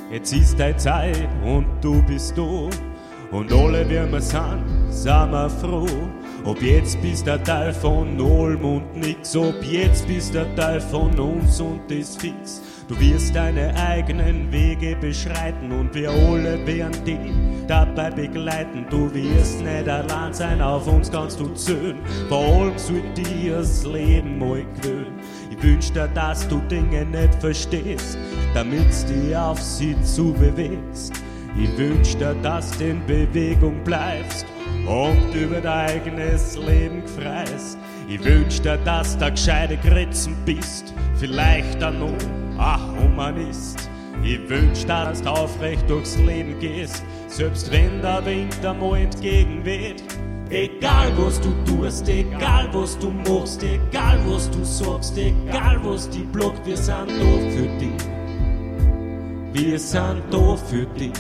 Jetzt ist deine Zeit und du bist da. Und alle, wie wir sind wir froh. Ob jetzt bist der Teil von allem und nix, ob jetzt bist der Teil von uns und das fix. Du wirst deine eigenen Wege beschreiten und wir alle werden dich dabei begleiten. Du wirst nicht allein sein, auf uns kannst du zählen. Vor allem soll dir das Leben mal gewöhnen. Ich wünsch dir, dass du Dinge nicht verstehst, damit's dich auf sie zu bewegst. Ich wünsch dir, dass du in Bewegung bleibst und über dein eigenes Leben freist. Ich wünsch dir, dass du gescheite Gritzen bist, vielleicht dann noch Humanist. Ich wünsch dir, dass du aufrecht durchs Leben gehst, selbst wenn der Wind einmal entgegenweht. Egal was du tust, egal was du machst, egal was du sagst, egal was dich blockt, wir sind da für dich. Wir sind da für dich.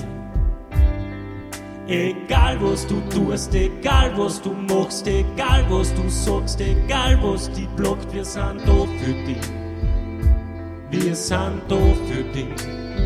Egal was du tust, egal was du machst, egal was du sagst, egal was dich blockt, wir sind da für dich. Wir sind da für dich.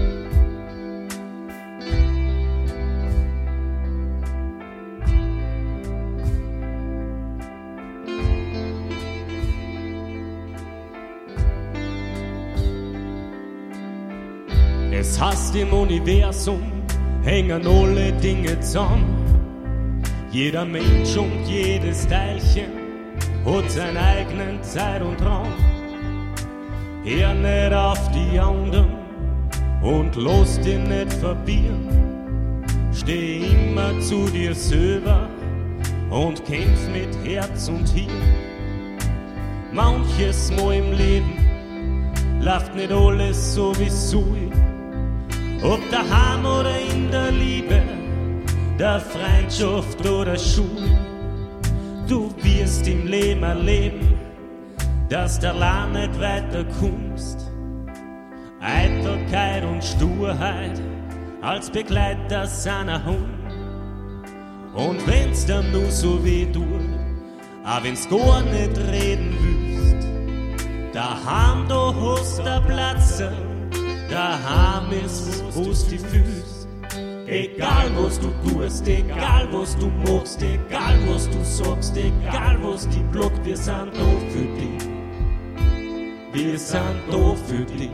Es heißt, im Universum hängen alle Dinge zusammen. Jeder Mensch und jedes Teilchen hat seinen eigenen Zeit und Raum. Hör nicht auf die anderen und lass dich nicht verbieren. Steh immer zu dir selber und kämpf mit Herz und Hirn. Manches Mal im Leben läuft nicht alles so wie es soll. Ob daheim oder in der Liebe, der Freundschaft oder Schule. Du wirst im Leben erleben, dass du allein nicht weiterkommst. Eitelkeit und Sturheit als Begleiter seiner Hund. Und wenn's dir nur so weh tut, auch wenn's gar nicht reden willst, daheim du hast der Platz, daheim ist, wo's dich fühlst. Egal was du tust, egal was du machst, egal was du sagst, egal was dich blockt, wir sind da für dich. Wir sind da für dich.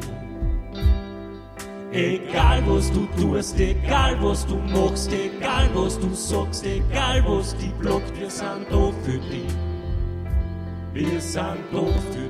Egal was du tust, egal was du machst, egal was du sagst, egal was dich blockt, wir sind da für dich. Wir sind da für dich.